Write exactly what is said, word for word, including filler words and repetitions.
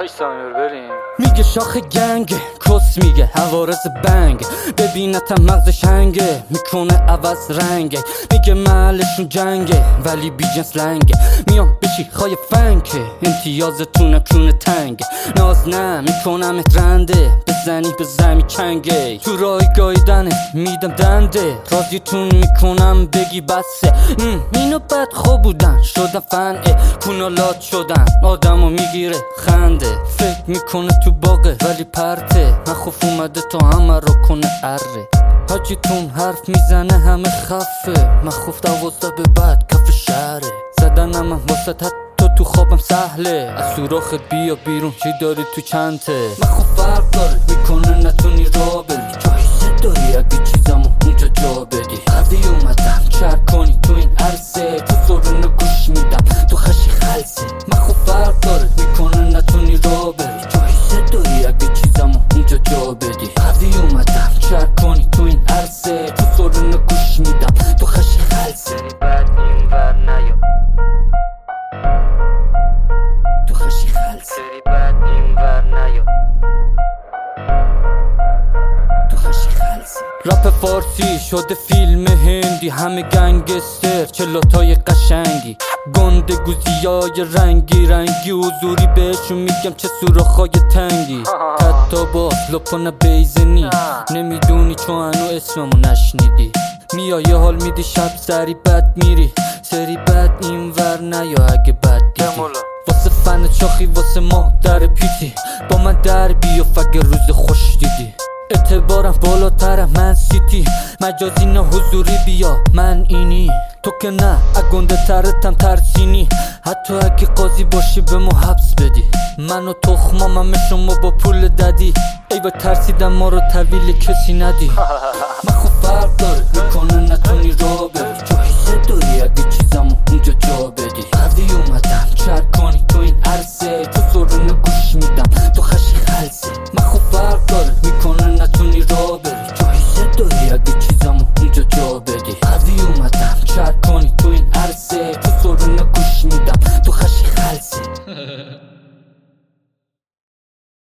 وای سامیر بریم. میگه شاخ گنگ کس میگه حوارز بنگ، ببینتم مغزش هنگه میکنه عوض رنگه. میگه محلشون جنگه ولی بی جنس لنگه، میام بشی خای فنکه امتیازتون کونه تنگه. ناز نه میکنم رنده بزنی به زمی چنگه، تو رای گایدنت میدم دنده راضیتون میکنم بگی بسه. اینو بد خوب بودن شدن فنه کونالات شدن آدمو میگیره خنده. فکر میکنه تو باغه ولی پرته، من خوف اومده تا همه رو کنه اره. حاجیتون حرف میزنه همه خفه، من خوف دوازده به بعد کف شهره. زدنم هم واسه تو تو خوابم سهله، از سوراخت بیا بیرون چی داری تو چنته. من خوب فرق داره میکنه نتونی را بری، جایزه داری اگه چیزمو اونجا جا بدی. قوی اومدم چر کنی تو این عرصه، تو سرونو گوش میدم تو خشی خلصه. من خوب فرق داره میکنه نتونی را بری، جایزه داری اگه چیزمو اونجا جا بدی. قوی اومدم چر کنی تو این عرصه، تو سرونو گوش میدم تو خشی خلصه. بعد این ور نیا تو خشی خلصه، سری بعد این ور نیا تو خشی خلصه. رپ فارسی شده فیلم هندی، همه گنگستر چلاتای قشنگی، گنده گوزیای رنگی رنگی حضوری بهشون میگم چه سوراخای تنگی. حتی باز لپانه بیزنی نمیدونی چون هنو اسممو نشنیدی. میای یه حال میدی شب سری بد میری، سری بد این ور نیا اگه بد دیدی. واسه فن چاخی واسه ما در پیتی، با من در بیا فگه روز خوش دیدی. اعتبارم بالاتر من سیتی، مجازی نه حضوری بیا من اینی. تو که نه اگنده ترتم ترسینی، حتی اگه قاضی باشی به ما حبس بدی. من و تخمام همه شما با پول دادی، ای با ترسیدم ما رو طویل کسی ندی. من خوب فرق داره میکنه نتونی را بری، جایزه داری اگه چیزمو اونجا جا بدی. قوی اومدم چر کنی تو این عرصه، تو سرونو گوش میدم تو خشی خلصه. من خوب فرق داره میکنه نتونی را بری، جایزه داری اگه چیزمو اونجا جا